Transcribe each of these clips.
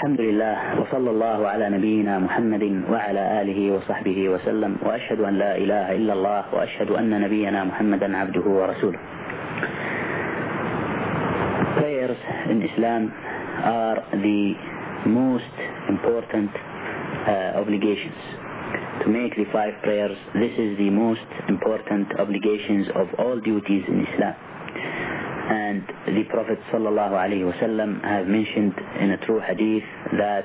الحمد لله وصلى الله على نبينا محمد وعلى آله وصحبه وسلم وأشهد أن لا إله إلا الله وأشهد أن نبينا محمدا عبده ورسوله. Prayers in Islam are the most important obligations. To make the 5 prayers, this is the most important obligations of all duties in Islam. And the Prophet sallallahu alaihi wasallam have mentioned in a true hadith that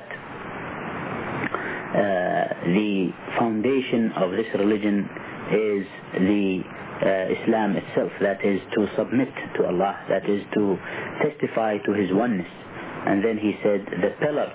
the foundation of this religion is the Islam itself, that is to submit to Allah, that is to testify to His oneness. And then he said the pillar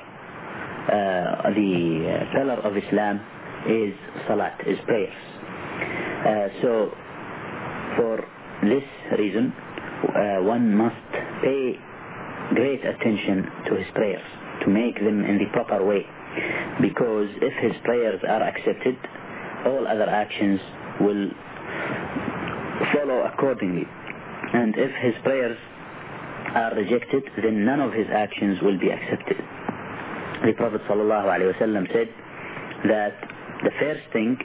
of Islam is salat, is prayers. So for this reason one must pay great attention to his prayers, to make them in the proper way, because if his prayers are accepted, all other actions will follow accordingly, and if his prayers are rejected, then none of his actions will be accepted. The Prophet ﷺ said that the first thing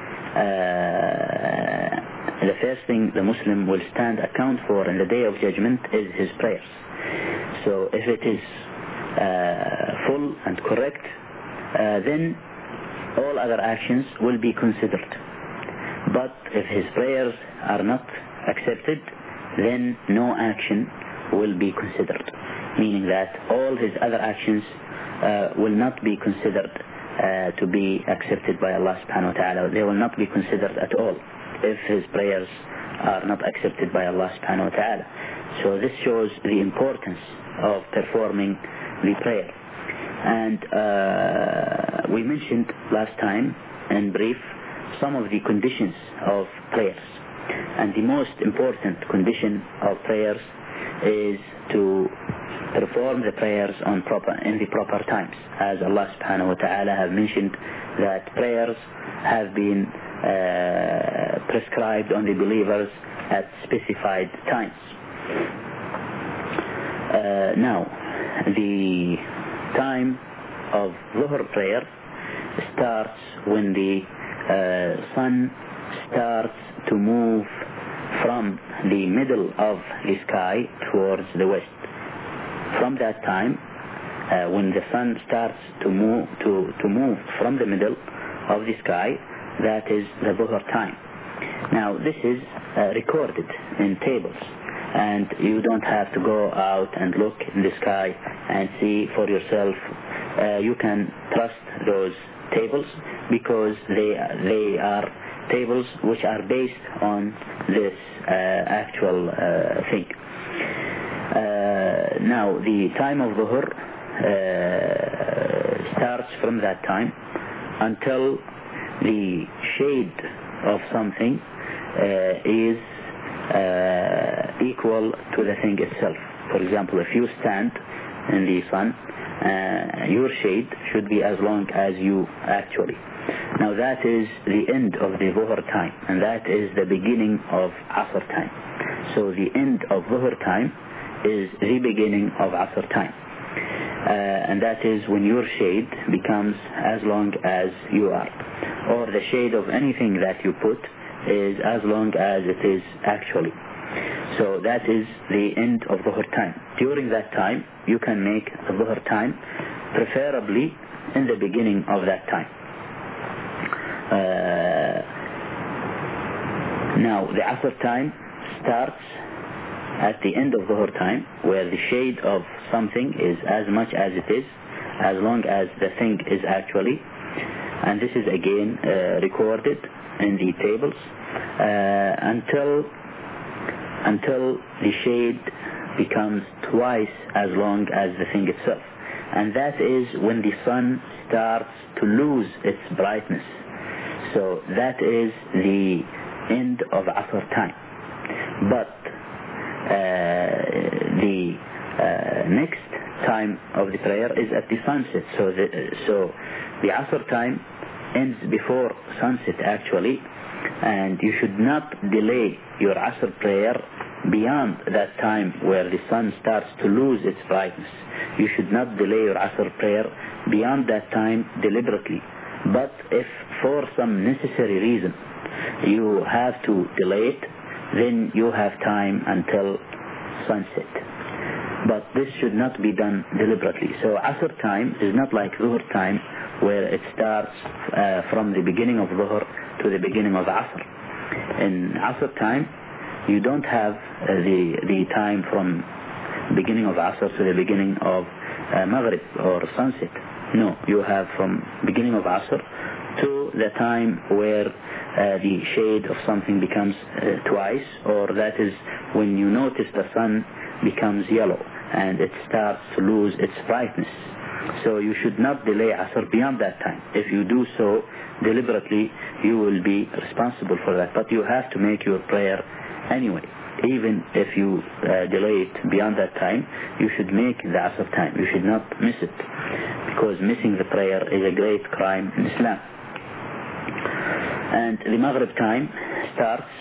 the Muslim will stand account for in the day of judgment is his prayers. So if it is full and correct, then all other actions will be considered. But if his prayers are not accepted, then no action will be considered, meaning that all his other actions will not be considered to be accepted by Allah subhanahu wa ta'ala. They will not be considered at all if his prayers are not accepted by Allah subhanahu wa ta'ala. So this shows the importance of performing the prayer. And we mentioned last time in brief some of the conditions of prayers. And the most important condition of prayers is to perform the prayers in the proper times, as Allah subhanahu wa ta'ala have mentioned that prayers have been prescribed on the believers at specified times. Now, the time of Dhuhr prayer starts when the sun starts to move from the middle of the sky towards the west. From that time, when the sun starts to move from the middle of the sky, that is the Dhuhr time. Now this is recorded in tables, and you don't have to go out and look in the sky and see for yourself. You can trust those tables because they are tables which are based on this actual thing. Now the time of Dhuhr starts from that time until the shade of something is equal to the thing itself. For example, if you stand in the sun, your shade should be as long as you actually. Now that is the end of the Dhuhr time, and that is the beginning of Asr time. So the end of Dhuhr time is the beginning of Asr time. And that is when your shade becomes as long as you are, or the shade of anything that you put is as long as it is actually. So that is the end of Dhuhr time. During that time you can make the Dhuhr time, preferably in the beginning of that time. Now the Asr time starts at the end of Dhuhr time, where the shade of something is as much as it is, as long as the thing is actually. And this is again recorded in the tables until the shade becomes twice as long as the thing itself. And that is when the sun starts to lose its brightness. So that is the end of Asr time. But the next time of the prayer is at the sunset. So the Asr time ends before sunset actually, and you should not delay your Asr prayer beyond that time where the sun starts to lose its brightness, you should not delay your Asr prayer beyond that time deliberately. But if for some necessary reason you have to delay it, then you have time until sunset. But this should not be done deliberately. So Asr time is not like Dhuhr time, where it starts from the beginning of Dhuhr to the beginning of Asr. In Asr time, you don't have the time from beginning of Asr to the beginning of Maghrib or sunset. No, you have from beginning of Asr to the time where the shade of something becomes twice, or that is when you notice the sun becomes yellow and it starts to lose its brightness. So you should not delay Asr beyond that time. If you do so deliberately, you will be responsible for that. But you have to make your prayer anyway. Even if you delay it beyond that time, you should make the Asr time. You should not miss it, because missing the prayer is a great crime in Islam. And the Maghrib time starts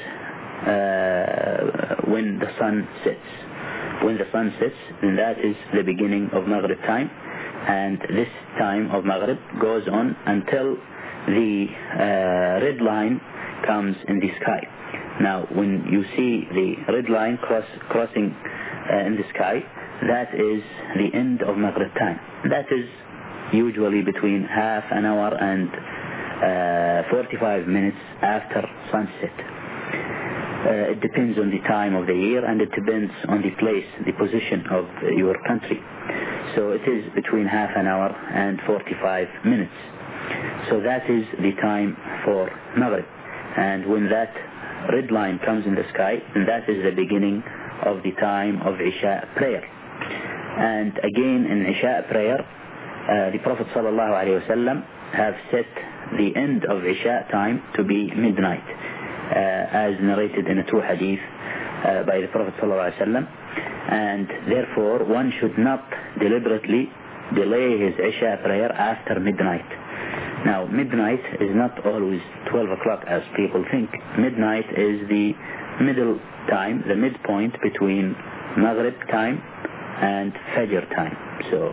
when the sun sets. When the sun sets, then that is the beginning of Maghrib time. And this time of Maghrib goes on until the red line comes in the sky. Now, when you see the red line crossing in the sky, that is the end of Maghrib time. That is usually between half an hour and 45 minutes after sunset. It depends on the time of the year, and it depends on the place, the position of your country. So it is between half an hour and 45 minutes. So that is the time for Maghrib. And when that red line comes in the sky, then that is the beginning of the time of Isha prayer. And again in Isha prayer, the Prophet ﷺ have set the end of Isha time to be midnight, as narrated in a true hadith by the Prophet ﷺ. And therefore one should not deliberately delay his Isha prayer after midnight. Now, midnight is not always 12 o'clock as people think. Midnight is the middle time, the midpoint between Maghrib time and Fajr time. So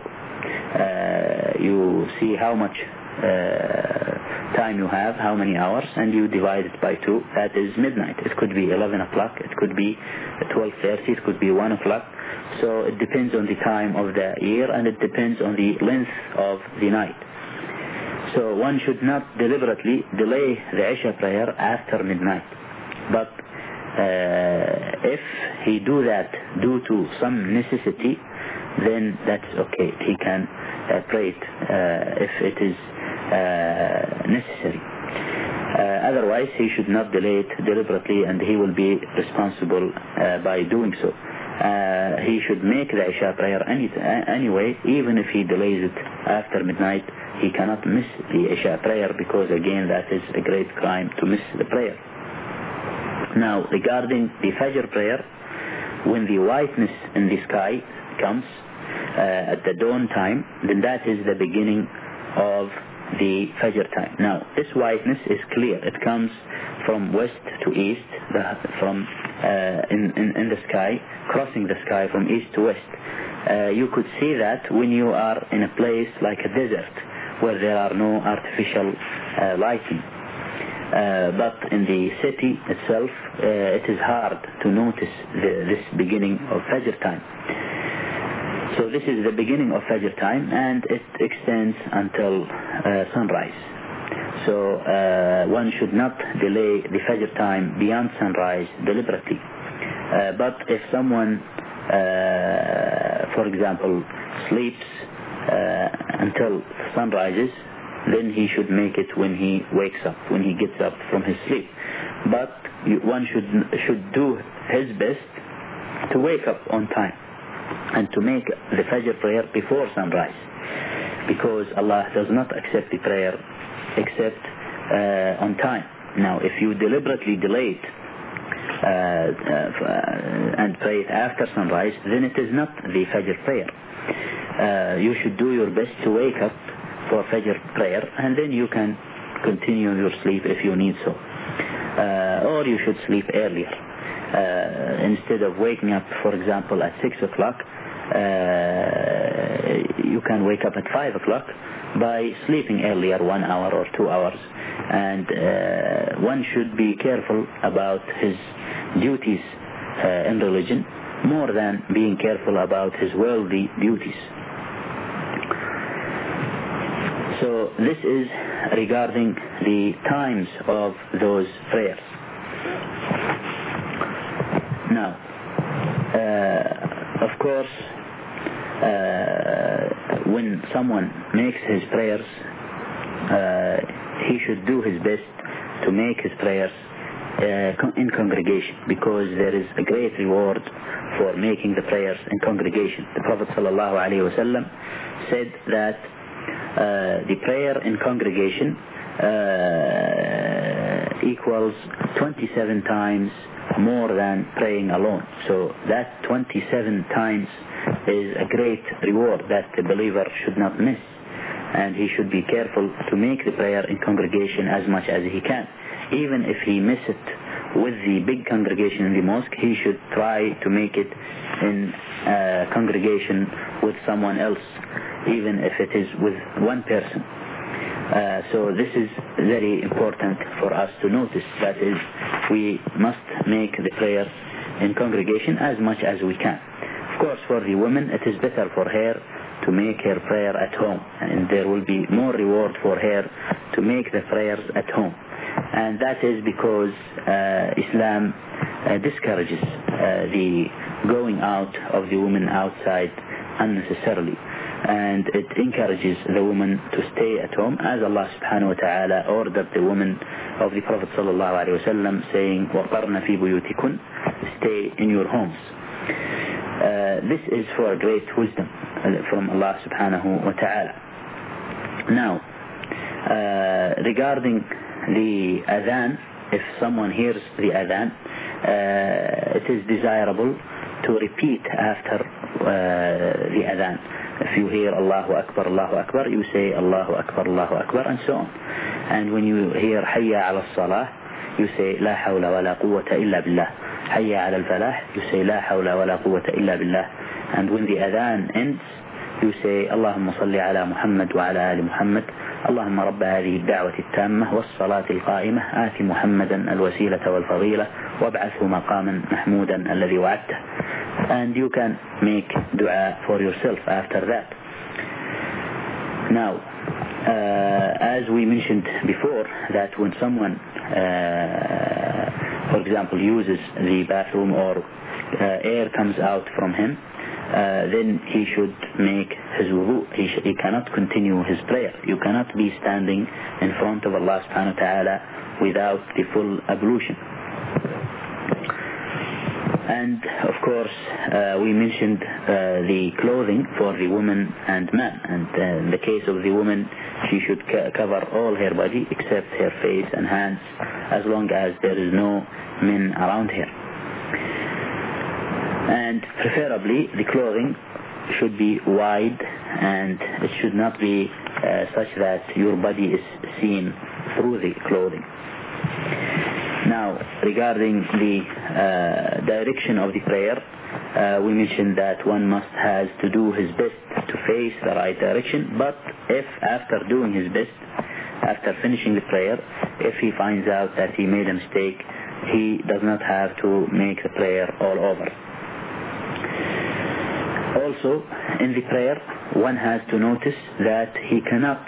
you see how much time you have, how many hours, and you divide it by 2. That is midnight. It could be 11 o'clock, it could be 12:30, it could be 1 o'clock. So it depends on the time of the year, and it depends on the length of the night. So one should not deliberately delay the Isha prayer after midnight. But if he do that due to some necessity, then that's okay. He can pray it if it is necessary. Otherwise, he should not delay it deliberately, and he will be responsible by doing so. He should make the Isha prayer anyway, even if he delays it after midnight. He cannot miss the Isha prayer, because again that is a great crime to miss the prayer. Now, regarding the Fajr prayer, when the whiteness in the sky comes at the dawn time, then that is the beginning of the Fajr time. Now, this whiteness is clear. It comes from west to east, from in the sky, crossing the sky from east to west. You could see that when you are in a place like a desert, where there are no artificial lighting. But in the city itself, it is hard to notice this beginning of Fajr time. So this is the beginning of Fajr time, and it extends until sunrise. So one should not delay the Fajr time beyond sunrise deliberately. But if someone, for example, sleeps until sun rises, then he should make it when he wakes up, when he gets up from his sleep. But one should do his best to wake up on time and to make the Fajr prayer before sunrise, because Allah does not accept the prayer except on time. Now, if you deliberately delay it and pray it after sunrise, then it is not the Fajr prayer. You should do your best to wake up for Fajr prayer, and then you can continue your sleep if you need so. Or you should sleep earlier. instead of waking up, for example, at 6 o'clock, you can wake up at 5 o'clock by sleeping earlier 1 hour or 2 hours. And one should be careful about his duties in religion more than being careful about his worldly duties. So this is regarding the times of those prayers. Now, of course, when someone makes his prayers, he should do his best to make his prayers in congregation, because there is a great reward for making the prayers in congregation. The Prophet ﷺ said that the prayer in congregation equals 27 times more than praying alone. So that 27 times is a great reward that the believer should not miss, and he should be careful to make the prayer in congregation as much as he can. Even if he miss it with the big congregation in the mosque, he should try to make it in congregation with someone else, even if it is with one person. So this is very important for us to notice. That is, we must make the prayers in congregation as much as we can. Of course, for the woman, it is better for her to make her prayer at home, and there will be more reward for her to make the prayers at home. And that is because Islam discourages the going out of the woman outside unnecessarily, and it encourages the woman to stay at home, as Allah subhanahu wa ta'ala ordered the woman of the Prophet sallallahu alaihi wasallam, saying, وَقَرْنَ فِي بُيُوتِكُنْ, stay in your homes. This is for great wisdom from Allah subhanahu wa ta'ala. Now, regarding the adhan, if someone hears the adhan, it is desirable to repeat after the adhan. If you hear Allahu Akbar, you say Allahu Akbar, and so on. And when you hear Hayya ala salah, you say La hawla wa la quwwata illa billah. Hayya ala al-falah, you say La hawla wa la quwwata illa billah. And when the adhan ends, you say Allahumma salli ala Muhammad wa ala ali Muhammad. اللهم رب هذه الدعوة التامة والصلاة القائمة آت محمدا الوسيلة والفضيلة وابعثه مقاما محمودا الذي وعدته. And you can make dua for yourself after that. Now, as we mentioned before, that when someone, for example, uses the bathroom or air comes out from him, then he should make his wudu. He cannot continue his prayer. You cannot be standing in front of Allah subhanahu wa ta'ala without the full ablution. And of course, we mentioned the clothing for the woman and man. And in the case of the woman, she should cover all her body except her face and hands, as long as there is no men around her. And preferably the clothing should be wide, and it should not be such that your body is seen through the clothing. Now, regarding the direction of the prayer, we mentioned that one must has to do his best to face the right direction, but if after doing his best, after finishing the prayer, if he finds out that he made a mistake, he does not have to make the prayer all over. Also, in the prayer, one has to notice that he cannot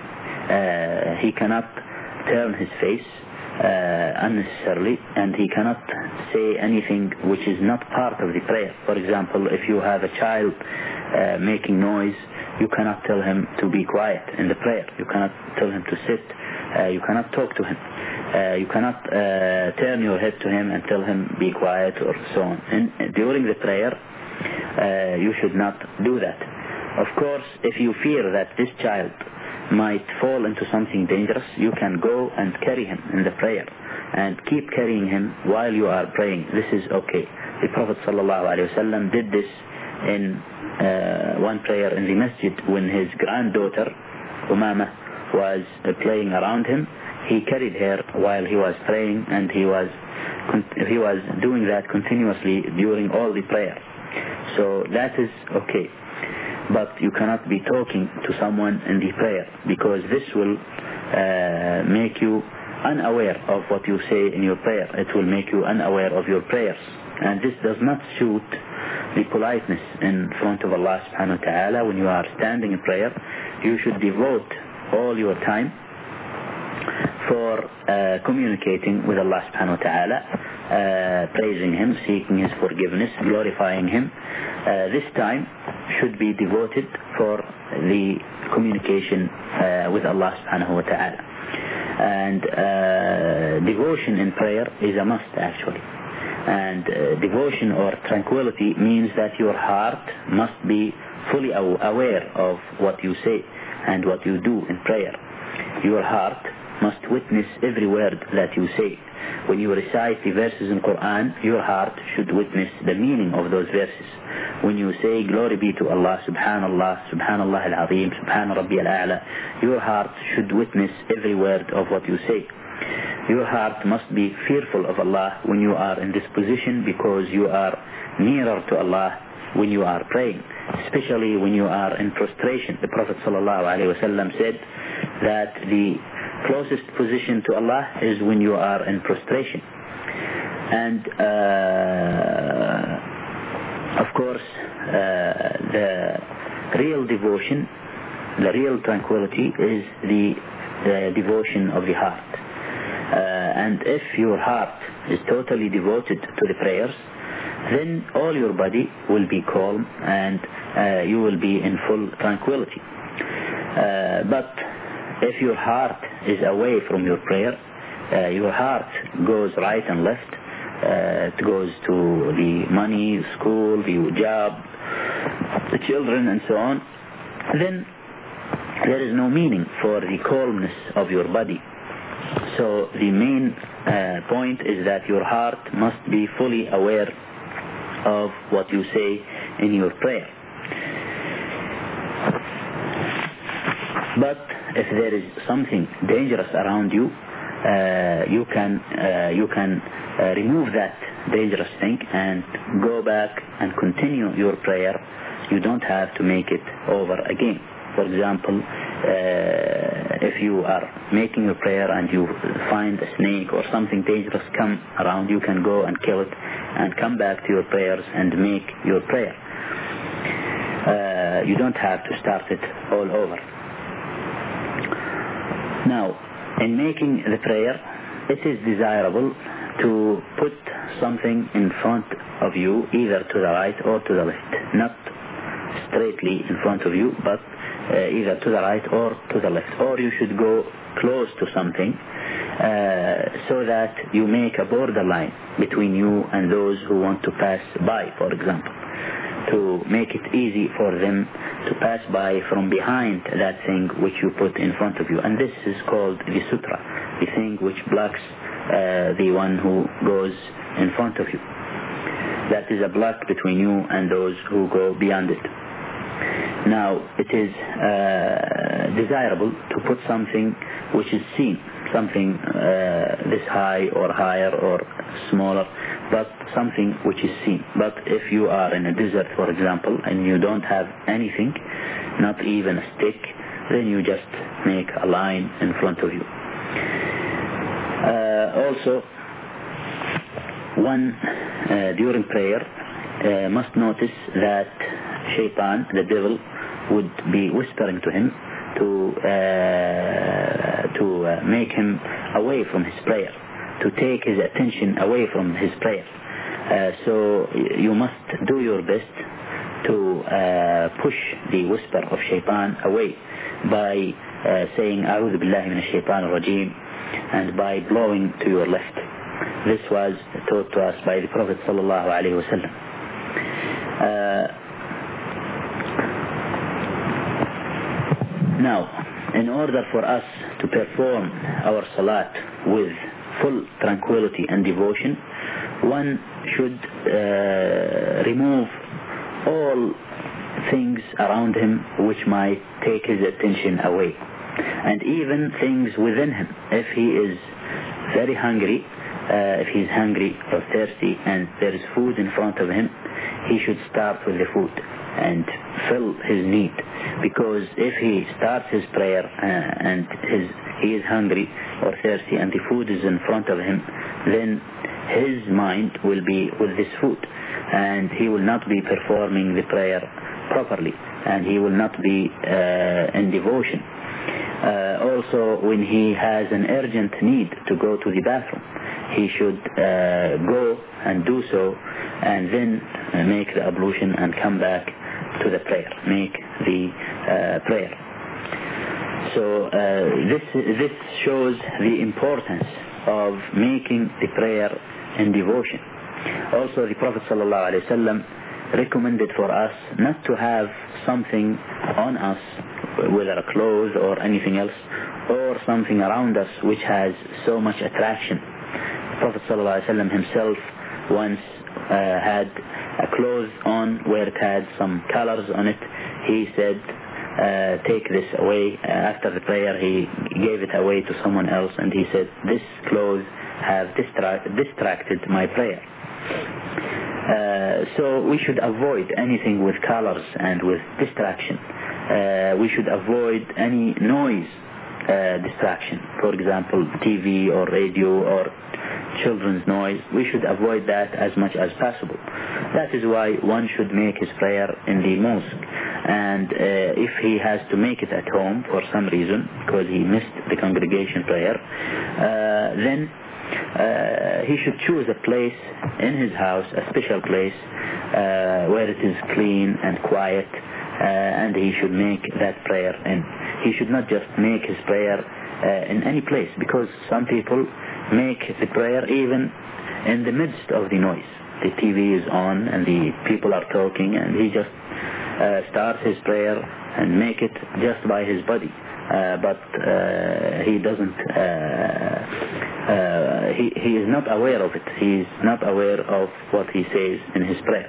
turn his face unnecessarily, and he cannot say anything which is not part of the prayer. For example, if you have a child making noise, you cannot tell him to be quiet in the prayer. You cannot tell him to sit. You cannot talk to him. You cannot turn your head to him and tell him be quiet or so on. And during the prayer, you should not do that. Of course, if you fear that this child might fall into something dangerous, you can go and carry him in the prayer and keep carrying him while you are praying. This is okay. The Prophet ﷺ did this in one prayer in the masjid when his granddaughter Umama was playing around him. He carried her while he was praying, and he was doing that continuously during all the prayer. So that is okay. But you cannot be talking to someone in the prayer, because this will make you unaware of what you say in your prayer. It will make you unaware of your prayers. And this does not suit the politeness in front of Allah subhanahu wa ta'ala. When you are standing in prayer, you should devote all your time for communicating with Allah subhanahu wa ta'ala, praising Him, seeking His forgiveness, glorifying Him. This time should be devoted for the communication with Allah subhanahu wa ta'ala. And devotion in prayer is a must, actually. And devotion or tranquility means that your heart must be fully aware of what you say and what you do in prayer. Your heart must witness every word that you say. When you recite the verses in Quran, your heart should witness the meaning of those verses. When you say glory be to Allah, subhanallah, subhanallah al-azim, subhan rabbi al-a'la, your heart should witness every word of what you say. Your heart must be fearful of Allah when you are in this position, because you are nearer to Allah when you are praying, especially when you are in prostration. The Prophet ﷺ said that the closest position to Allah is when you are in prostration. And of course, the real devotion, the real tranquility is the devotion of the heart. And if your heart is totally devoted to the prayers, then all your body will be calm and you will be in full tranquility. But if your heart is away from your prayer, your heart goes right and left. It goes to the money, the school, the job, the children, and so on. Then there is no meaning for the calmness of your body. So the main point is that your heart must be fully aware of what you say in your prayer. But if there is something dangerous around you, you can remove that dangerous thing and go back and continue your prayer. You don't have to make it over again. For example, if you are making a prayer and you find a snake or something dangerous come around, you can go and kill it and come back to your prayers and make your prayer. You don't have to start it all over. Now, in making the prayer, it is desirable to put something in front of you, either to the right or to the left. Not straightly in front of you, but either to the right or to the left. Or you should go close to something so that you make a borderline between you and those who want to pass by, for example, to make it easy for them to pass by from behind that thing which you put in front of you. And this is called the sutra, the thing which blocks the one who goes in front of you. That is a block between you and those who go beyond it. Now, it is desirable to put something which is seen, something this high or higher or smaller, but something which is seen. But if you are in a desert, for example, and you don't have anything, not even a stick, then you just make a line in front of you. Also, one during prayer must notice that Shaitan, the devil, would be whispering to him to make him away from his prayer, to take his attention away from his prayer. So you must do your best to push the whisper of Shaitan away by saying A'udhu Billahi Minash Shaitan Rajim, and by blowing to your left. This was taught to us by the Prophet sallallahu alaihi wasallam. Now, in order for us to perform our salat with full tranquility and devotion, one should remove all things around him which might take his attention away, and even things within him. If he is very hungry if he's hungry or thirsty and there is food in front of him, he should start with the food and fill his need. Because if he starts his prayer and he is hungry or thirsty and the food is in front of him, then his mind will be with this food and he will not be performing the prayer properly, and he will not be in devotion. Also, when he has an urgent need to go to the bathroom, he should go and do so, and then make the ablution and come back to the prayer, make the prayer. So this shows the importance of making the prayer in devotion. Also, the Prophet ﷺ recommended for us not to have something on us, whether a clothes or anything else, or something around us which has so much attraction. The Prophet ﷺ himself once had a clothes on where it had some colors on it. He said, take this away. After the prayer he gave it away to someone else, and he said, this clothes have distracted my prayer. So we should avoid anything with colors and with distraction. We should avoid any noise distraction. For example, TV or radio or children's noise. We should avoid that as much as possible. That is why one should make his prayer in the mosque. And if he has to make it at home for some reason, because he missed the congregation prayer, then he should choose a place in his house, a special place where it is clean and quiet, and he should make that prayer in. He should not just make his prayer in any place, because some people make the prayer even in the midst of the noise. The TV is on and the people are talking, and he just starts his prayer and make it just by his body. But he doesn't, he is not aware of it. He is not aware of what he says in his prayer.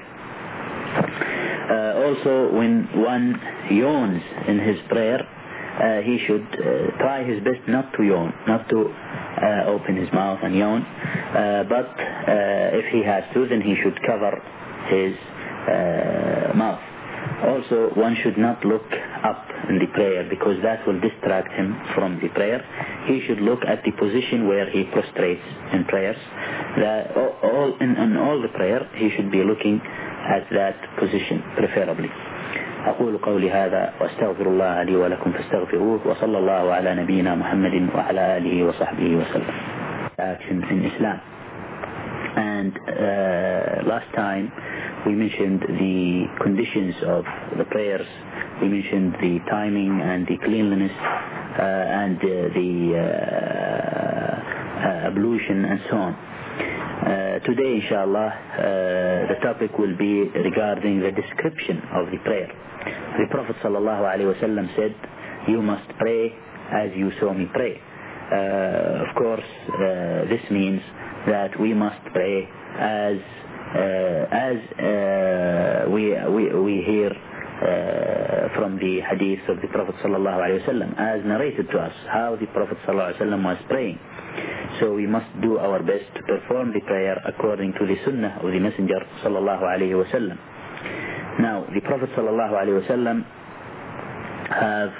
Also, when one yawns in his prayer, he should try his best not to yawn, not to open his mouth and yawn, but if he has to, then he should cover his mouth. Also, one should not look up in the prayer, because that will distract him from the prayer. He should look at the position where he prostrates in prayers. In all the prayer, he should be looking at that position preferably. أقول قولي هذا وأستغفر الله لي ولكم فاستغفروه وصلى الله على نبينا محمد وعلى آله وصحبه وسلم. Actions in Islam. And last time we mentioned the conditions of the prayers. We mentioned the timing and the cleanliness and the ablution and so on. Today, inshallah, the topic will be regarding the description of the prayer. The Prophet ﷺ said, you must pray as you saw me pray. Of course, this means that we must pray as we hear from the hadith of the Prophet ﷺ, as narrated to us, how the Prophet ﷺ was praying. So we must do our best to perform the prayer according to the sunnah of the Messenger ﷺ. Now, the Prophet ﷺ have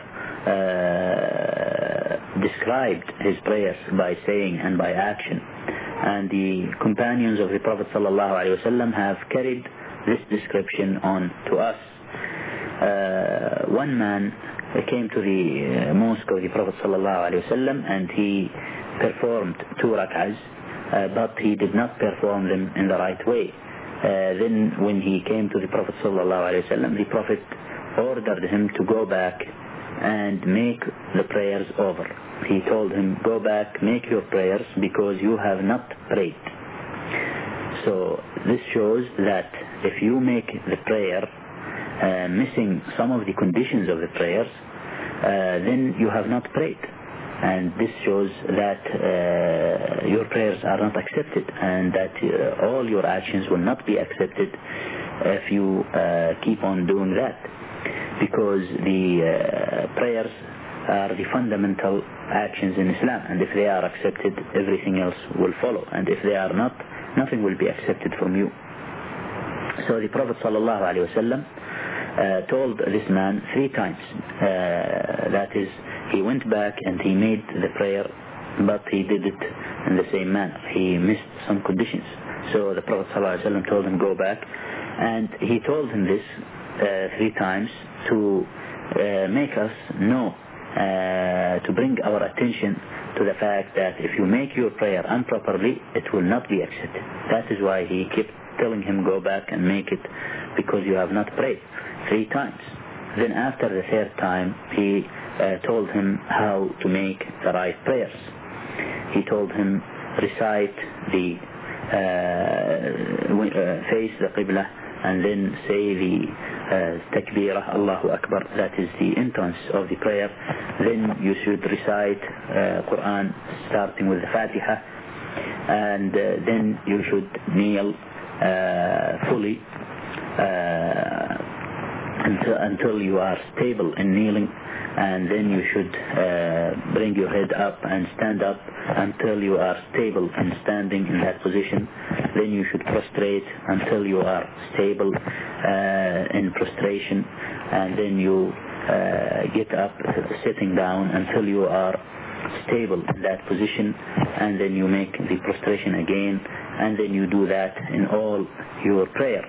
described his prayers by saying and by action, and the companions of the Prophet ﷺ have carried this description on to us. One man came to the mosque of the Prophet ﷺ and he performed 2 rak'ahs, but he did not perform them in the right way. Then when he came to the Prophet ﷺ, the Prophet ordered him to go back and make the prayers over. He told him, go back, make your prayers, because you have not prayed. So this shows that if you make the prayer missing some of the conditions of the prayers, then you have not prayed. And this shows that your prayers are not accepted, and that all your actions will not be accepted if you keep on doing that. Because the prayers are the fundamental actions in Islam, and if they are accepted, everything else will follow, and if they are not, nothing will be accepted from you. So the Prophet ﷺ told this man 3 times, that is, he went back and he made the prayer, but he did it in the same manner. He missed some conditions. So the Prophet ﷺ told him, go back, and he told him this 3 times to make us know, to bring our attention to the fact that if you make your prayer improperly, it will not be accepted. That is why he kept telling him, go back and make it, because you have not prayed 3 times. Then after the 3rd time, he told him how to make the right prayers. He told him, recite the face the Qibla, and then say the takbirah, Allahu Akbar, that is the entrance of the prayer. Then you should recite Quran starting with the Fatiha, and then you should kneel fully until you are stable in kneeling, and then you should bring your head up and stand up until you are stable in standing in that position. Then you should prostrate until you are stable in prostration, and then you get up sitting down until you are stable in that position, and then you make the prostration again, and then you do that in all your prayer.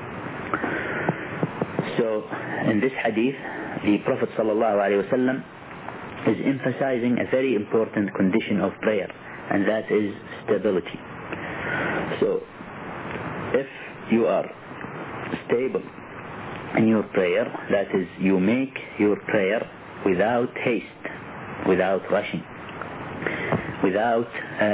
So in this hadith, the Prophet ﷺ is emphasizing a very important condition of prayer, and that is stability. So if you are stable in your prayer, that is, you make your prayer without haste, without rushing, without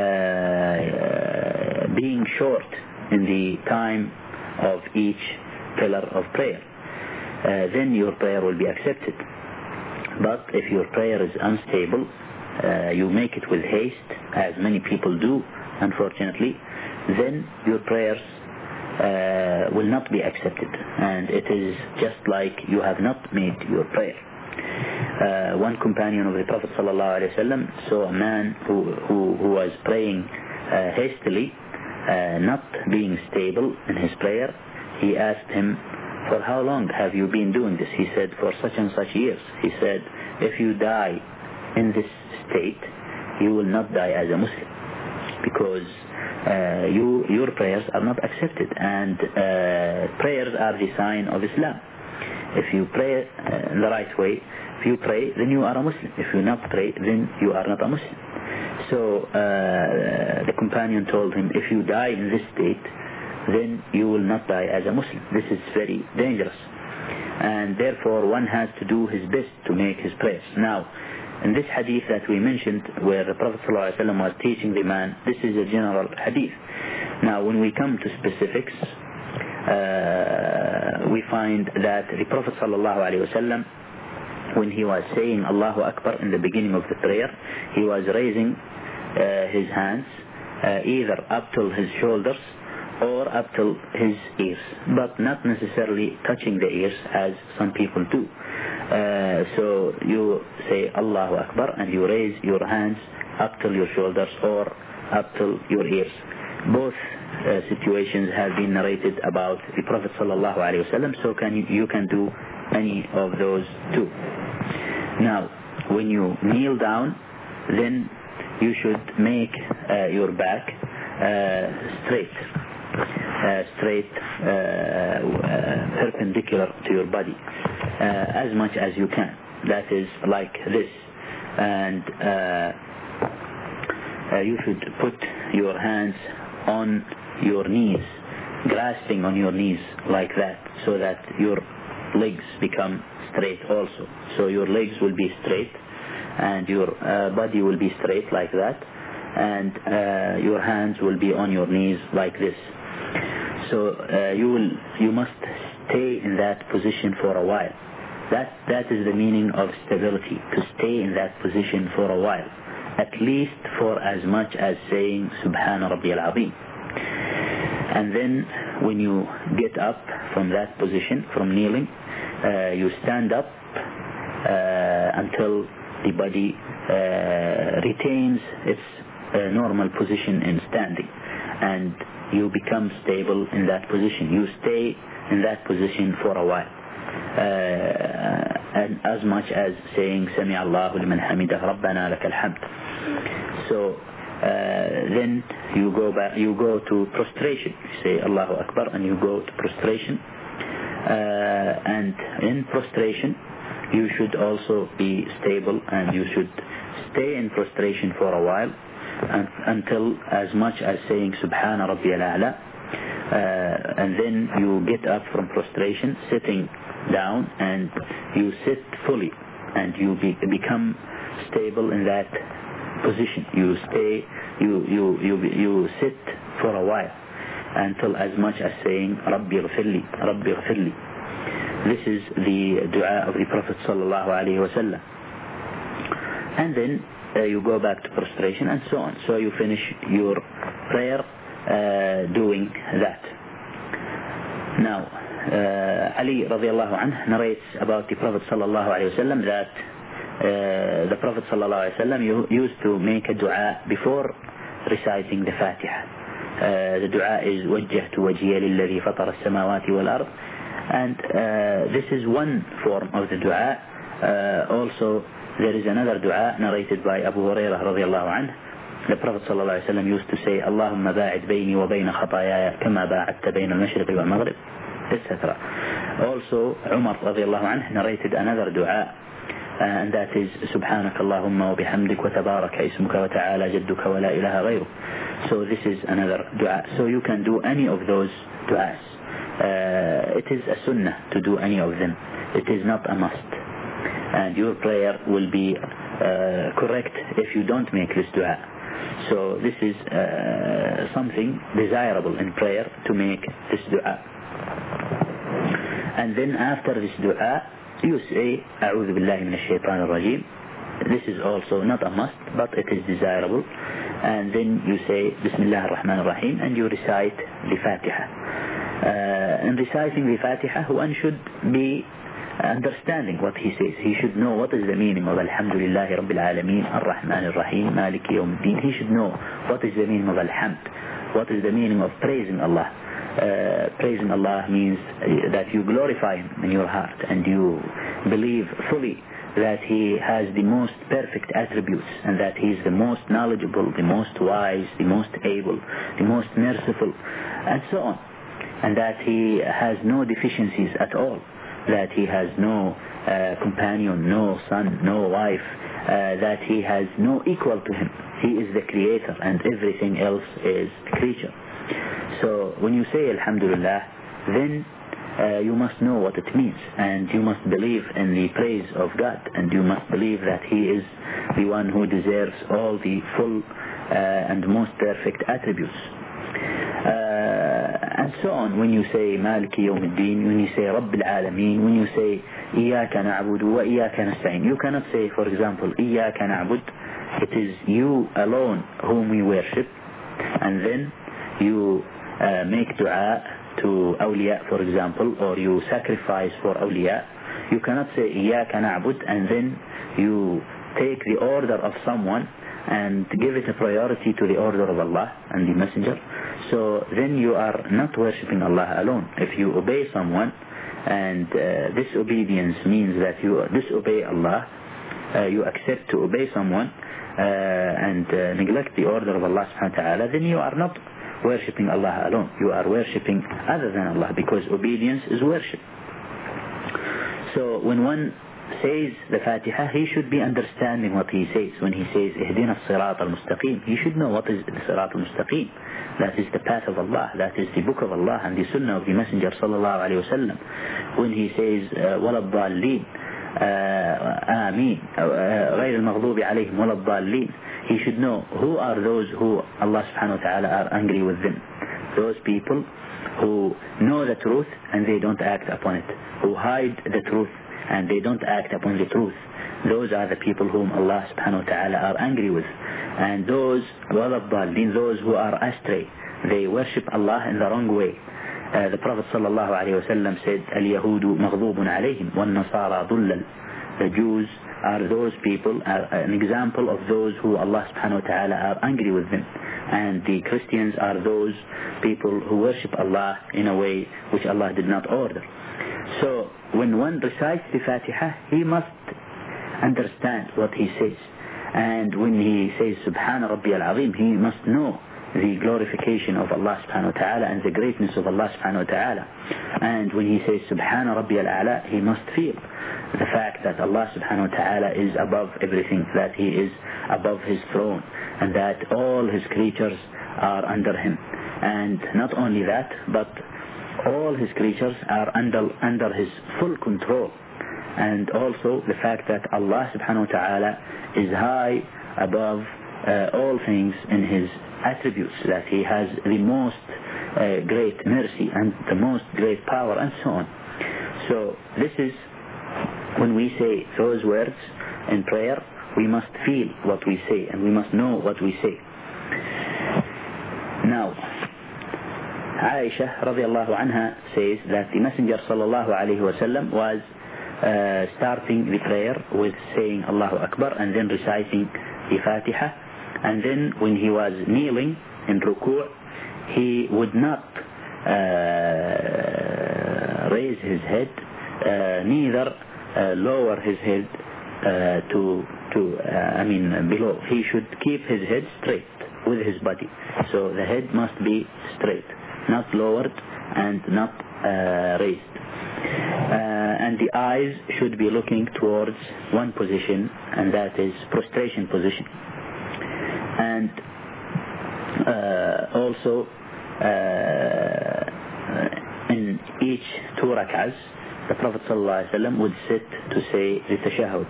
being short in the time of each pillar of prayer, then your prayer will be accepted. But if your prayer is unstable, you make it with haste, as many people do, unfortunately, then your prayers will not be accepted, and it is just like you have not made your prayer. One companion of the Prophet ﷺ saw a man who was praying hastily, not being stable in his prayer. He asked him, for how long have you been doing this? He said, for such and such years. He said, if you die in this state, you will not die as a Muslim, because your prayers are not accepted, and prayers are the sign of Islam. If you pray in the right way, if you pray, then you are a Muslim. If you not pray, then you are not a Muslim. So the companion told him, if you die in this state, then you will not die as a Muslim. This is very dangerous, and therefore one has to do his best to make his prayers. Now, in this hadith that we mentioned, where the Prophet ﷺ was teaching the man, this is a general hadith. Now, when we come to specifics, we find that the Prophet ﷺ, when he was saying Allahu Akbar in the beginning of the prayer, he was raising his hands either up till his shoulders or up till his ears, but not necessarily touching the ears as some people do. So you say Allahu Akbar and you raise your hands up till your shoulders or up till your ears. Both situations have been narrated about the Prophet ﷺ, so you can do any of those two. Now, when you kneel down, then you should make your back straight, perpendicular to your body, as much as you can. That is like this, and you should put your hands on your knees, grasping on your knees like that, so that your legs become straight also. So your legs will be straight and your body will be straight like that, and your hands will be on your knees like this. So you must stay in that position for a while. That is the meaning of stability, to stay in that position for a while, at least for as much as saying Subhana Rabbiyal Azim. And then when you get up from that position, from kneeling, you stand up until the body retains its normal position in standing, and you become stable in that position. You stay in that position for a while, and as much as saying Sami Allahu liman hamidah Rabbana lakal hamd. So then you go to prostration. You say Allahu Akbar and you go to prostration, and in prostration you should also be stable, and you should stay in prostration for a while, until as much as saying Subhana Rabbiyal A'la, and then you get up from prostration, sitting down, and you sit fully, and you become stable in that position. You stay, you sit for a while, until as much as saying Rabbi ghfirli, Rabbi ghfirli. This is the dua of the Prophet sallallahu alaihi wasallam. And then you go back to prostration, and so on. So you finish your prayer doing that. Now Ali radiallahu anhu narrates about the Prophet sallallahu alaihi wasallam that the Prophet sallallahu alaihi wasallam used to make a dua before reciting the Fatiha. The dua is وجهت وجهي للذي فطر السماوات والأرض, and this is one form of the dua. Also there is another dua narrated by Abu Hurairah radiallahu anhu. The Prophet sallallahu alaihi wasallam used to say اللهم باعد بيني وبين خطاياي كما باعدت بين المشرق والمغرب, etc. Also Umar radiallahu anhu narrated another dua, and that is سبحانك اللهم وبحمدك وتبارك اسمك وتعالى جدك ولا إله غيرك. So this is another dua. So you can do any of those duas. It is a sunnah to do any of them. It is not a must, and your prayer will be correct if you don't make this dua. So this is something desirable in prayer, to make this dua. And then after this dua you say أعوذ بالله من الشيطان الرجيم. This is also not a must, but it is desirable. And then you say Bismillah ar-Rahman ar-Rahim, and you recite the Fatiha. In reciting the Fatiha, one should be understanding what he says. He should know what is the meaning of Alhamdulillahi Rabbil Alameen Ar-Rahman Ar-Rahim Maliki Yawmiddin. He should know what is the meaning of Alhamd, what is the meaning of praising Allah. Praising Allah means that you glorify Him in your heart, and you believe fully that He has the most perfect attributes, and that He is the most knowledgeable, the most wise, the most able, the most merciful, and so on, and that He has no deficiencies at all, that He has no companion, no son, no wife, that He has no equal to Him. He is the creator, and everything else is creature. So when you say Alhamdulillah, then you must know what it means, and you must believe in the praise of God, and you must believe that He is the one who deserves all the full and most perfect attributes, and so on. When you say Maliki Yawmiddin, when you say Rabbil Alameen, when you say إياك نعبد وإياك نستعين, you cannot say, for example, إياك نعبد, it is you alone whom we worship, and then you make dua to awliya, for example, or you sacrifice for awliya. You cannot say إياك نعبد and then you take the order of someone and give it a priority to the order of Allah and the Messenger. So then you are not worshipping Allah alone. If you obey someone, and disobedience means that you disobey Allah, you accept to obey someone and neglect the order of Allah subhanahu wa ta'ala, then you are not worshipping Allah alone. You are worshipping other than Allah, because obedience is worship. So when one says the Fatiha, he should be understanding what he says. When he says Ihdina as-Sirat al-Mustaqim, he should know what is the Sirat al-Mustaqim. That is the path of Allah, that is the book of Allah and the Sunnah of the Messenger sallallahu alayhi wa sallam. When he says وَلَا الضَّالِّينَ آمين غير المغضوب عليهم ولا الضالين, he should know who are those who Allah subhanahu wa ta'ala are angry with them. Those people who know the truth and they don't act upon it, who hide the truth and they don't act upon the truth. Those are the people whom Allah subhanahu wa ta'ala are angry with. And those وَلَا الضالين, those who are astray, they worship Allah in the wrong way. The Prophet sallallahu alayhi wa sallam said, الْيَهُودُ مَغْضُوبٌ عَلَيْهِمْ وَالنَّصَارَى ضُلَّلْ. The Jews are those people, an example of those who Allah subhanahu wa ta'ala are angry with them. And the Christians are those people who worship Allah in a way which Allah did not order. So when one recites the Fatiha, he must understand what he says. And when he says Subhana Rabbi al-Azim, he must know the glorification of Allah subhanahu wa ta'ala and the greatness of Allah subhanahu wa ta'ala. And when he says Subhana Rabbi al-A'la, he must feel the fact that Allah subhanahu wa ta'ala is above everything, that he is above his throne, and that all his creatures are under him. And not only that, but all his creatures are under his full control. And also the fact that Allah subhanahu wa ta'ala is high above all things in his attributes, that he has the most great mercy and the most great power, and so on. So this is, when we say those words in prayer, we must feel what we say and we must know what we say. Now, Aisha radiallahu anha says that the Messenger sallallahu alayhi wa sallam was starting the prayer with saying Allahu Akbar and then reciting the Fatiha. And then when he was kneeling in ruku', he would not raise his head, neither lower his head below. He should keep his head straight with his body. So the head must be straight, not lowered and not raised. And the eyes should be looking towards one position, and that is prostration position. And also in each 2 rak'ahs, the Prophet ﷺ would sit to say the tashahhud.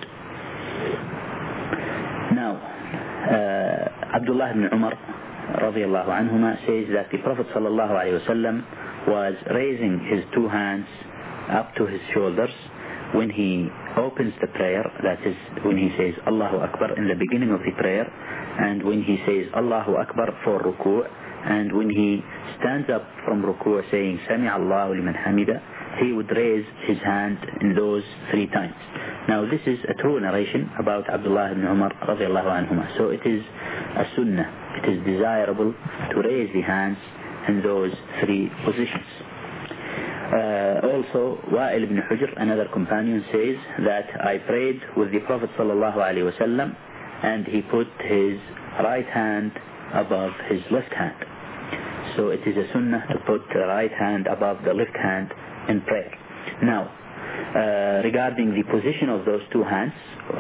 Now, Abdullah ibn Umar radiallahu anhuma says that the Prophet ﷺ was raising his 2 hands up to his shoulders when he opens the prayer, that is when he says Allahu Akbar in the beginning of the prayer, and when he says Allahu Akbar for ruku', and when he stands up from ruku' saying Sami'a Allahu liman hamida, he would raise his hand in those 3 times. Now this is a true narration about Abdullah ibn Umar radiallahu anhuma. So it is a sunnah, it is desirable to raise the hands in those 3 positions. Also, Wa'il ibn Hujr, another companion, says that I prayed with the Prophet sallallahu alaihi wasallam, and he put his right hand above his left hand. So it is a sunnah to put the right hand above the left hand in prayer. Now, regarding the position of those 2 hands,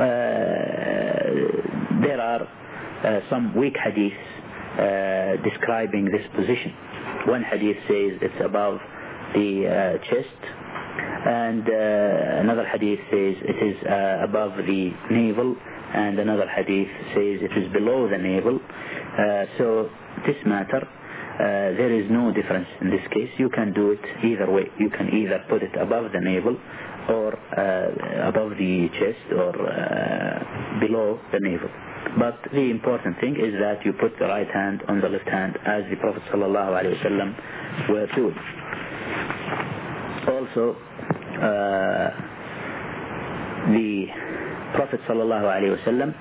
there are some weak hadiths describing this position. One hadith says it's above the chest, and another hadith says it is above the navel, and another hadith says it is below the navel. So this matter, there is no difference in this case. You can do it either way. You can either put it above the navel or above the chest or below the navel. But the important thing is that you put the right hand on the left hand, as the Prophet ﷺ were doing. Also, the Prophet ﷺ,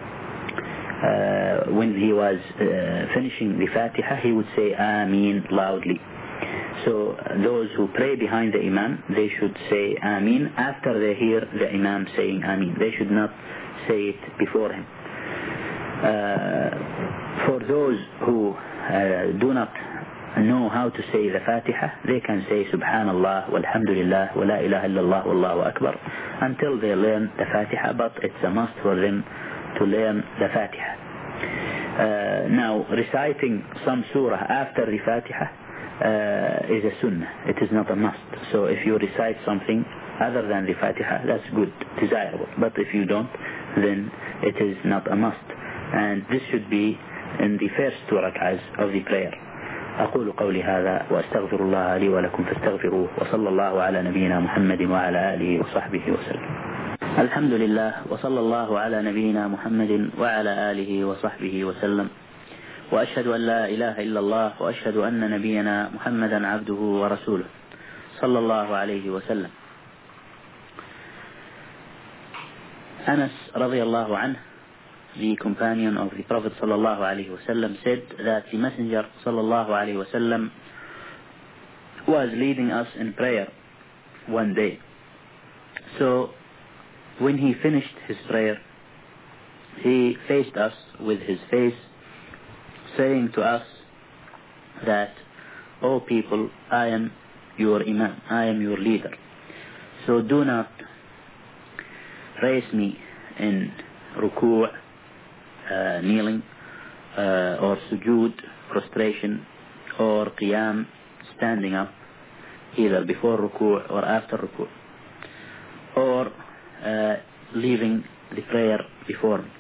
when he was finishing the Fatiha, he would say Ameen loudly. So those who pray behind the Imam, they should say Ameen after they hear the Imam saying Ameen. They should not say it before him. For those who do not know how to say the Fatiha, they can say Subhanallah, Walhamdulillah, wa la ilaha illallah, Wallahu Akbar, until they learn the Fatiha, but it's a must for them to learn the Fatiha. Now, reciting some surah after the Fatiha is a sunnah. It is not a must. So if you recite something other than the Fatiha, that's good, desirable. But if you don't, then it is not a must. And this should be in the first 2 rak'ahs of the prayer. أقول قولي هذا وأستغفر الله لي ولكم فاستغفروه وصلى الله على نبينا محمد وعلى آله وصحبه وسلم. الحمد لله وصلى الله على نبينا محمد وعلى آله وصحبه وسلم. وأشهد أن لا إله إلا الله وأشهد أن نبينا محمدا عبده ورسوله صلى الله عليه وسلم. Anas radiallahu anhu, the companion of the Prophet sallallahu alaihi wasallam, said that the Messenger sallallahu alaihi wasallam was leading us in prayer one day. So when he finished his prayer, he faced us with his face, saying to us that, "O people, I am your Imam, I am your leader. So do not raise me in ruku', kneeling, or sujood, prostration, or qiyam, standing up, either before ruku' or after ruku', or leaving the prayer before me."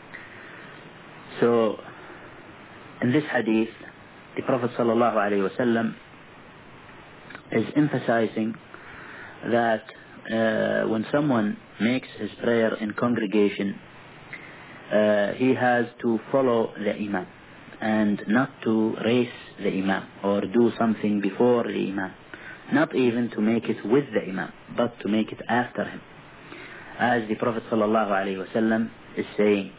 So in this hadith, the Prophet sallallahu alaihi wasallam is emphasizing that when someone makes his prayer in congregation, he has to follow the Imam and not to raise the Imam or do something before the Imam, not even to make it with the Imam, but to make it after him, as the Prophet sallallahu alaihi wasallam is saying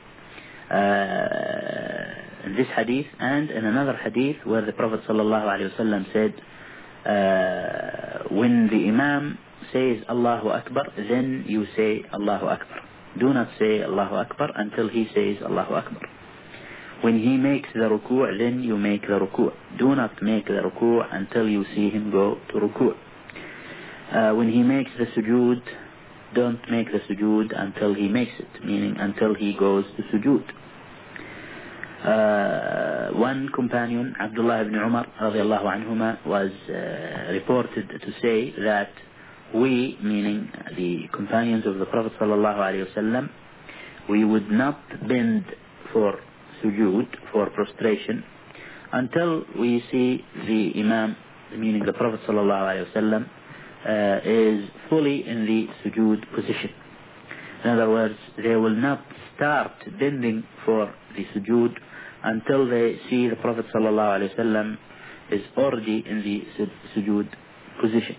in this hadith and in another hadith where the Prophet sallallahu alaihi wasallam said, when the Imam says Allahu Akbar, then you say Allahu Akbar. Do not say Allahu Akbar until he says Allahu Akbar. When he makes the ruku', then you make the ruku'. Do not make the ruku' until you see him go to ruku'. When he makes the sujood, don't make the sujood until he makes it, meaning until he goes to sujood. One companion, Abdullah ibn Umar radiallahu anhuma, was reported to say that we, meaning the companions of the Prophet sallallahu alaihi wasallam, we would not bend for sujood, for prostration, until we see the Imam, meaning the Prophet sallallahu alaihi wasallam, is fully in the sujood position. In other words, they will not start bending for the sujood until they see the Prophet sallallahu alaihi wasallam is already in the sujood position.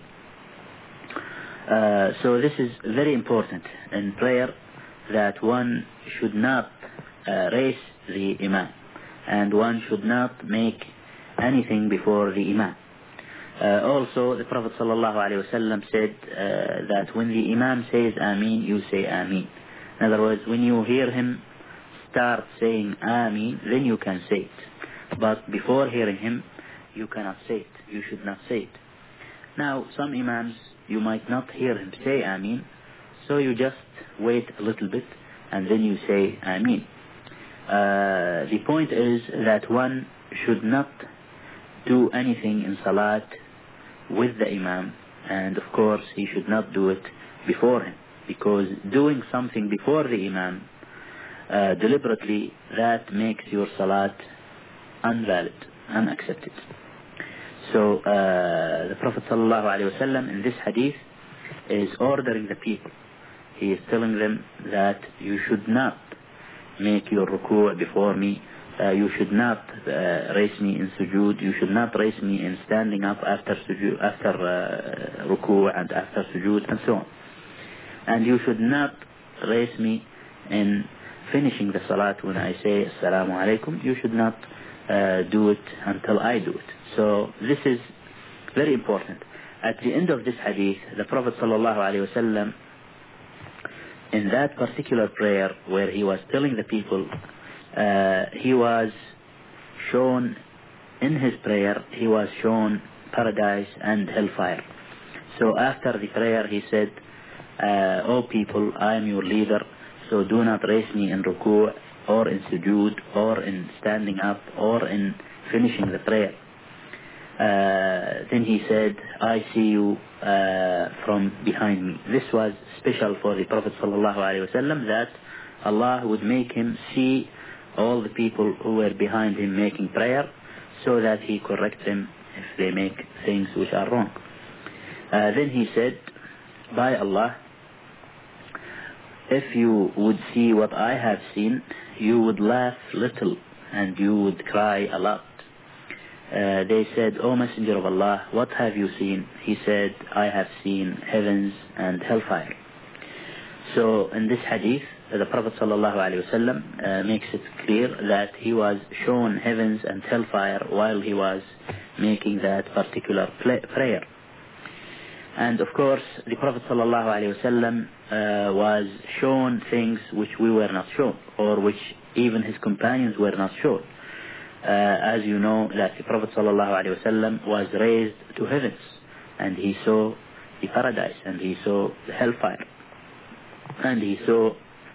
So this is very important in prayer, that one should not raise the Imam, and one should not make anything before the Imam. Also, the Prophet sallallahu alaihi wasallam said that when the Imam says Ameen, you say Ameen. In other words, when you hear him start saying Ameen, then you can say it. But before hearing him, you cannot say it. You should not say it. Now, some Imams, you might not hear him say Ameen, so you just wait a little bit and then you say Ameen. The point is that one should not do anything in Salat with the Imam, and of course he should not do it before him, because doing something before the Imam deliberately, that makes your Salat invalid, unaccepted. So the Prophet sallallahu alaihi wasallam in this hadith is ordering the people. He is telling them that you should not make your ruku' before me. You should not raise me in sujood. You should not raise me in standing up after sujood, after ruku' and after sujood, and so on. And you should not raise me in finishing the salat when I say Assalamu alaikum. You should not do it until I do it. So this is very important. At the end of this hadith, the Prophet sallallahu alaihi wasallam, in that particular prayer where he was telling the people, he was shown, in his prayer, he was shown paradise and hellfire. So after the prayer he said, "O people, I am your leader, so do not raise me in ruku' or in sujood or in standing up or in finishing the prayer." Then he said, "I see you from behind me." This was special for the Prophet sallallahu alaihi wasallam, that Allah would make him see all the people who were behind him making prayer, so that he corrects them if they make things which are wrong. Then he said, "By Allah, if you would see what I have seen, you would laugh little and you would cry a lot." They said, "O Messenger of Allah, what have you seen?" He said, "I have seen heavens and hellfire." So in this hadith, the Prophet ﷺ makes it clear that he was shown heavens and hellfire while he was making that particular prayer. And of course, the Prophet ﷺ was shown things which we were not shown, or which even his companions were not shown. As you know, that the Prophet ﷺ was raised to heavens, and he saw the paradise, and he saw the hellfire, and he saw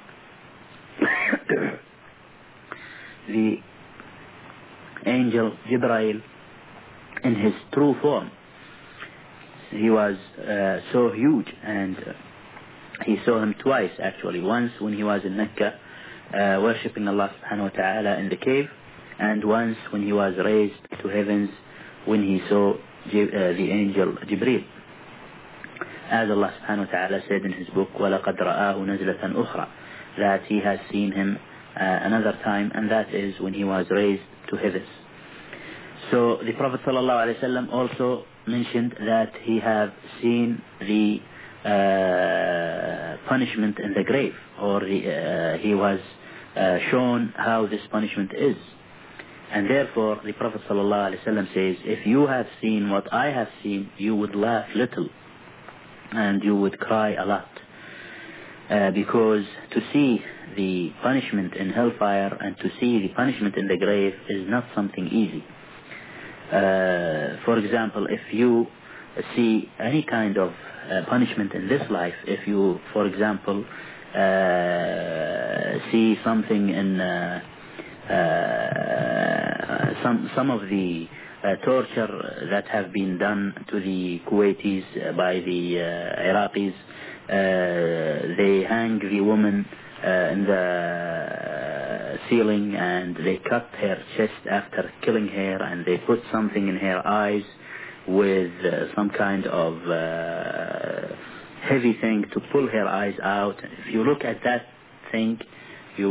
the angel Jibreel in his true form. He was so huge, and he saw him twice actually. Once when he was in Mecca worshipping Allah subhanahu wa ta'ala in the cave, and once when he was raised to heavens when he saw the angel Jibreel. As Allah subhanahu wa ta'ala said in his book, وَلَقَدْ رَآهُ نَزْلَةً أُخْرَى, that he has seen him another time, and that is when he was raised to heavens. So the Prophet ﷺ also mentioned that he have seen the punishment in the grave, or he was shown how this punishment is. And therefore the Prophet ﷺ says, if you have seen what I have seen, you would laugh little and you would cry a lot, because to see the punishment in hellfire and to see the punishment in the grave is not something easy. For example, if you see any kind of punishment in this life, if you, for example, see something in some of the torture that have been done to the Kuwaitis by the Iraqis, they hang the woman in the ceiling, and they cut her chest after killing her, and they put something in her eyes with some kind of heavy thing to pull her eyes out. If you look at that thing, you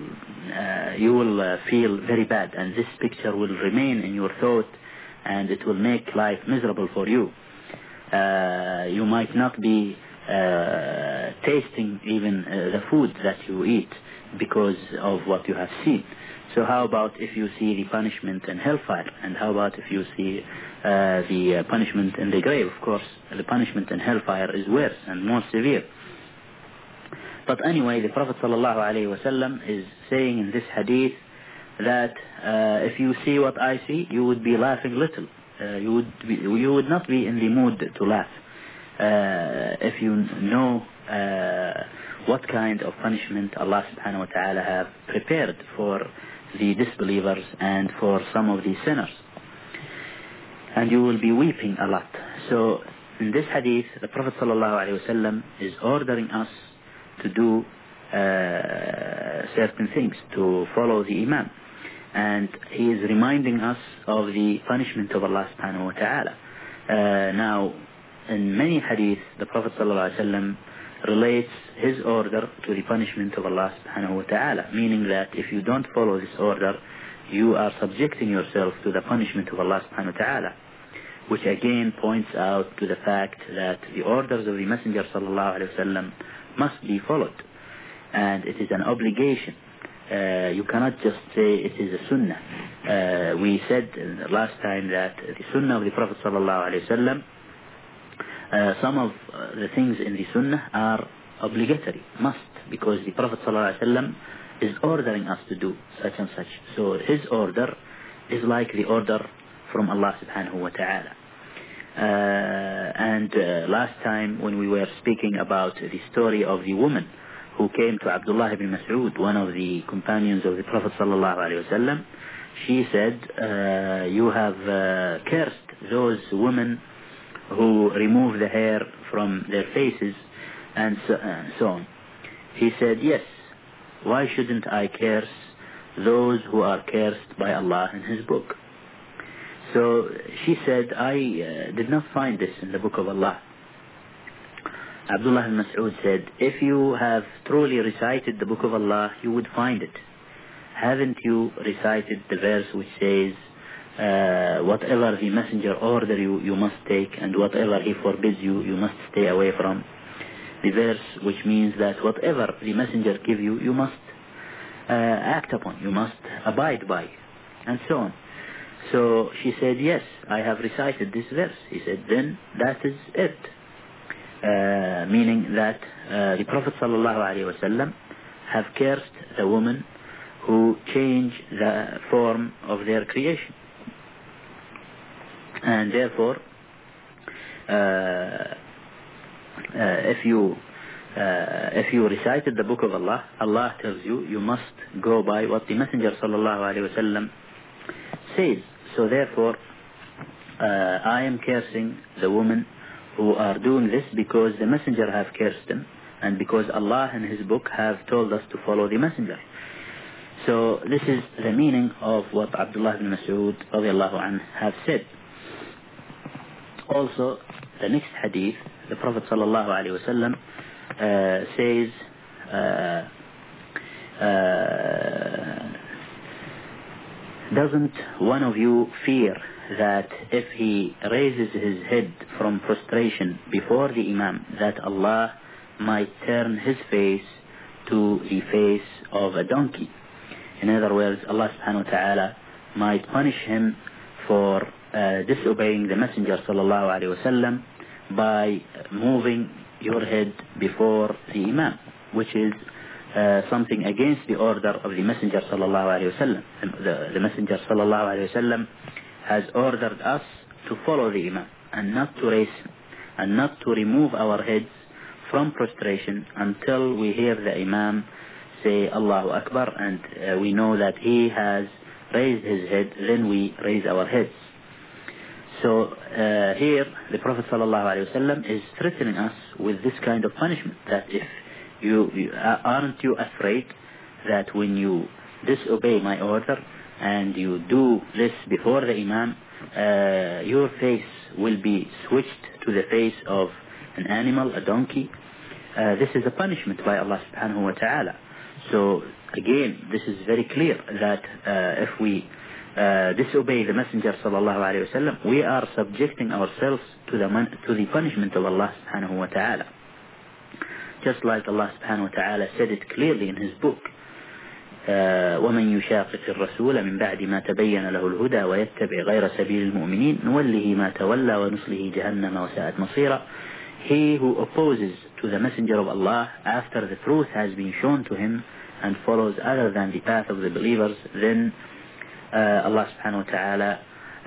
will feel very bad, and this picture will remain in your thought, and it will make life miserable for you. You might not be tasting even the food that you eat because of what you have seen. So how about if you see the punishment in hellfire, and how about if you see the punishment in the grave? Of course, the punishment in hellfire is worse and more severe. But anyway, the Prophet ﷺ is saying in this hadith that if you see what I see, you would be laughing little. You would not be in the mood to laugh. If you know what kind of punishment Allah subhanahu wa ta'ala have prepared for the disbelievers and for some of the sinners, and you will be weeping a lot. So in this hadith, the Prophet ﷺ is ordering us to do certain things, to follow the Imam, and he is reminding us of the punishment of Allah subhanahu wa ta'ala. Now, in many hadith, the Prophet ﷺ relates his order to the punishment of Allah subhanahu wa ta'ala, meaning that if you don't follow this order, you are subjecting yourself to the punishment of Allah subhanahu wa ta'ala, which again points out to the fact that the orders of the Messenger sallallahu alaihi wasallam must be followed, and it is an obligation. You cannot just say it is a sunnah. We said last time that the sunnah of the Prophet sallallahu alaihi wasallam, some of the things in the sunnah are obligatory, must, because the Prophet ﷺ is ordering us to do such and such. So his order is like the order from Allah subhanahu wa ta'ala. And last time when we were speaking about the story of the woman who came to Abdullah ibn Mas'ud, one of the companions of the Prophet ﷺ, she said, you have cursed those women who remove the hair from their faces and so on. He said, yes, why shouldn't I curse those who are cursed by Allah in his book? So she said, I did not find this in the book of Allah. Abdullah ibn Mas'ud said, if you have truly recited the book of Allah, you would find it. Haven't you recited the verse which says, whatever the messenger order you, you must take, and whatever he forbids you, you must stay away from? the verse which means that whatever the messenger give you, you must act upon, you must abide by, and so on. So she said, yes, I have recited this verse. He said, then that is it. Meaning that the Prophet ﷺ have cursed the woman who change the form of their creation. And therefore, if you recited the book of Allah, Allah tells you, you must go by what the Messenger ﷺ says. So therefore, I am cursing the women who are doing this because the Messenger have cursed them, and because Allah in His book have told us to follow the Messenger. So this is the meaning of what Abdullah ibn Mas'ud radiallahu anhu have said. Also, the next hadith, the Prophet sallallahu alaihi wasallam says, doesn't one of you fear that if he raises his head from prostration before the Imam, that Allah might turn his face to the face of a donkey? In other words, Allah subhanahu wa ta'ala might punish him for disobeying the Messenger sallallahu alaihi wasallam by moving your head before the Imam, which is something against the order of the Messenger sallallahu alaihi wasallam. The Messenger sallallahu alaihi wasallam has ordered us to follow the Imam and not to raise him and not to remove our heads from prostration until we hear the Imam say Allahu Akbar, and we know that he has raised his head, then we raise our heads. So here the Prophet ﷺ is threatening us with this kind of punishment, that if you aren't you afraid that when you disobey my order and you do this before the Imam, your face will be switched to the face of an animal, a donkey. This is a punishment by Allah subhanahu wa ta'ala. So again, this is very clear that if we disobey the Messenger sallallahu alaihi wasallam, we are subjecting ourselves to the punishment of Allah subhanahu wa ta'ala. Just like Allah subhanahu wa ta'ala said it clearly in His book, ومن يشاقق الرسول من بعد ما تبين له الهدى ويتبع غير سبيل المؤمنين نوله ما تولى ونصله جهنم وساءت مصيرا. He who opposes to the Messenger of Allah after the truth has been shown to him and follows other than the path of the believers, then Allah subhanahu wa ta'ala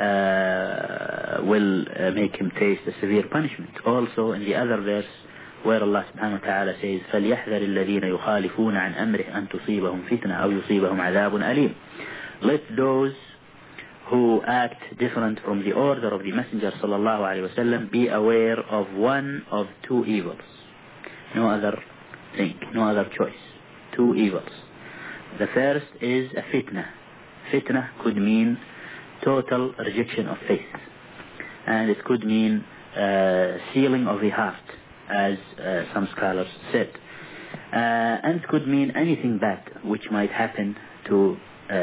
will make him taste a severe punishment. Also in the other verse where Allah subhanahu wa ta'ala says فَلْيَحْذَرِ الَّذِينَ يُخَالِفُونَ عَنْ أَمْرِهِ أَن تُصِيبَهُمْ فِتْنَةٌ أَوْ يُصِيبَهُمْ عَذَابٌ أَلِيمٌ. Let those who act different from the order of the Messenger sallallahu alaihi wasallam be aware of one of two evils. No other thing, no other choice. Two evils. The first is a fitna. Fitna could mean total rejection of faith, and it could mean sealing of the heart, as some scholars said, and it could mean anything bad which might happen to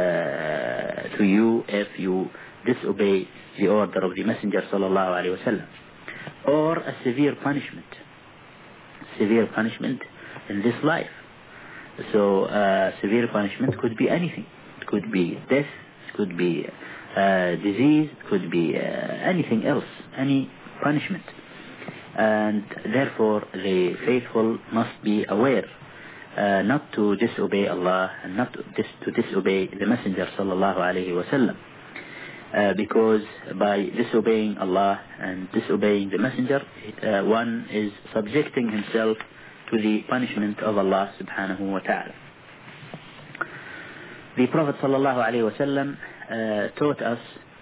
you if you disobey the order of the Messenger sallallahu alaihi wasallam, or a severe punishment in this life. So severe punishment could be anything. It could be death, it could be disease, it could be anything else, any punishment. And therefore the faithful must be aware not to disobey Allah and not to disobey the Messenger sallallahu alaihi wasallam, because by disobeying Allah and disobeying the Messenger, one is subjecting himself to the punishment of Allah subhanahu wa ta'ala. The Prophet sallallahu alaihi wasallam taught us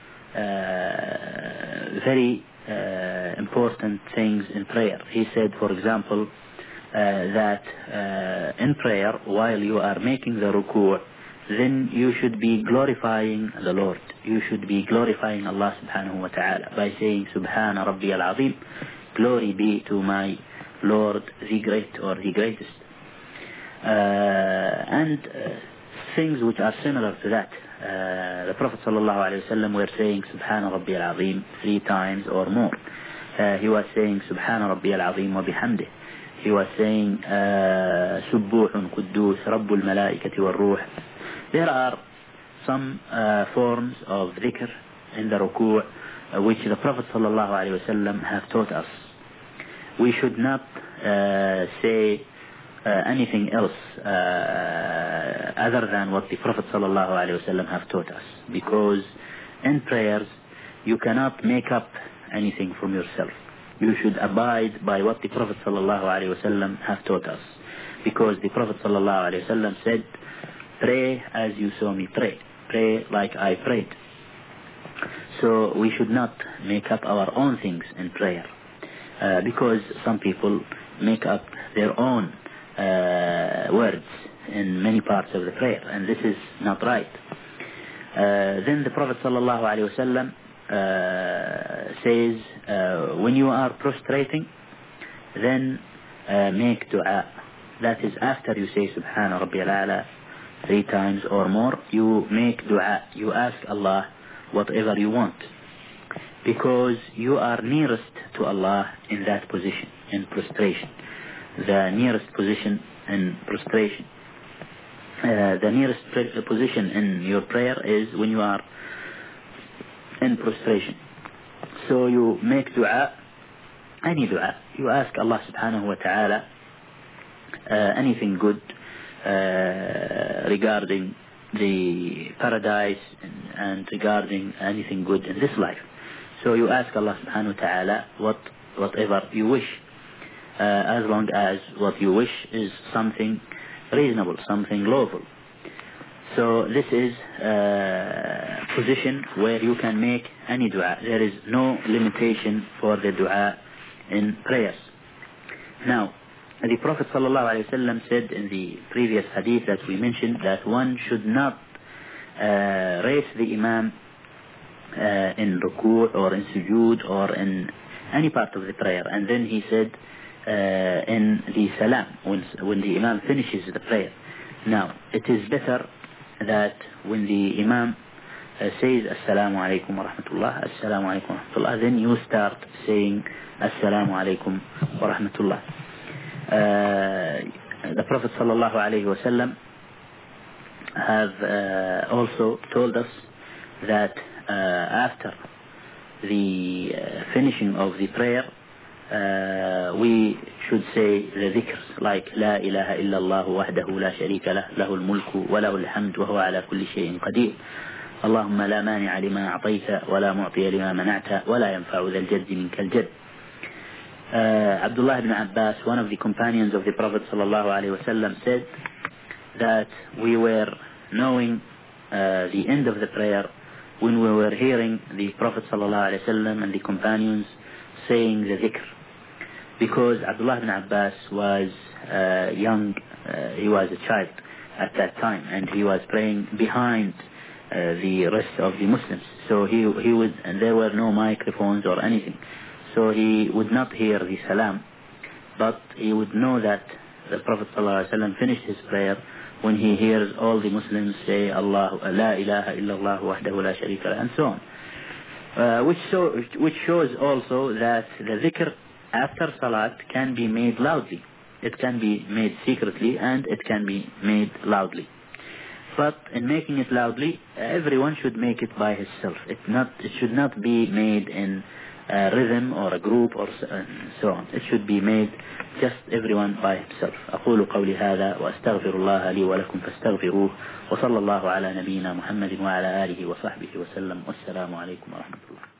very important things in prayer. He said, for example, that in prayer, while you are making the ruku', then you should be glorifying the Lord. You should be glorifying Allah subhanahu wa ta'ala by saying Subhana Rabbi al-Azim, glory be to my Lord, the great or the greatest. And things which are similar to that. The Prophet sallallahu alaihi wasallam were saying Subhana Rabbi al-Azim 3 times or more. He was saying Subhana Rabbi al-Azim wa bihamdih he was saying Subbuhun Quddus Rabbul Malaikati wal Ruh. There are some forms of dhikr in the ruku' which the Prophet ﷺ have taught us. We should not say anything else other than what the Prophet ﷺ have taught us, because in prayers you cannot make up anything from yourself. You should abide by what the Prophet ﷺ have taught us, because the Prophet ﷺ said, pray as you saw me pray, pray like I prayed. So we should not make up our own things in prayer, because some people make up their own words in many parts of the prayer, and this is not right. Then the Prophet ﷺ says, when you are prostrating, then make dua. That is, after you say Subhana Rabbiyal A'la 3 times or more, you make dua. You ask Allah whatever you want, because you are nearest to Allah in that position, in prostration. The nearest position in prostration, the nearest position in your prayer is when you are in prostration. So you make dua, any dua. You ask Allah subhanahu wa ta'ala anything good regarding the paradise and regarding anything good in this life. So you ask Allah subhanahu wa ta'ala whatever you wish, as long as what you wish is something reasonable, something lawful. So this is a position where you can make any dua. There is no limitation for the dua in prayers. Now, the Prophet ﷺ said in the previous hadith that we mentioned that one should not raise the imam in ruku' or in sujood or in any part of the prayer. And then he said in the salam, when the imam finishes the prayer. Now, it is better that when the imam says Assalamu alaikum wa rahmatullah, Assalamu alaikum wa rahmatullah, then you start saying Assalamu alaikum wa rahmatullah. The Prophet sallallahu alayhi wa sallam have also told us that after the finishing of the prayer, we should say the dhikrs like La ilaha illallah wahdahu la sharika lah, lahul mulku wa lahul hamd wa huwa ala kulli shay'in qadir. اللهم لا مانع لما أعطيت ولا معطي لما منعت ولا ينفع ذا الجد منك الجد. Abdullah ibn Abbas, one of the companions of the Prophet sallallahu alaihi wasallam, said that we were knowing the end of the prayer when we were hearing the Prophet sallallahu alaihi wasallam and the companions saying the dhikr, because Abdullah ibn Abbas was young, he was a child at that time, and he was praying behind the rest of the Muslims. So he would, and there were no microphones or anything, so he would not hear the salam, but he would know that the Prophet ﷺ finished his prayer when he hears all the Muslims say Allah, La ilaha illallah wahdahu la sharika lah, and so on. Which shows also that the dhikr after salat can be made loudly. It can be made secretly and it can be made loudly. But in making it loudly, everyone should make it by himself. It should not be made in a rhythm or a group or so on. It should be made just everyone by himself. أقول قولي هذا وأستغفر الله لي ولكم فاستغفروه وصلى الله على نبينا محمد وعلى آله وصحبه وسلم والسلام عليكم ورحمة الله.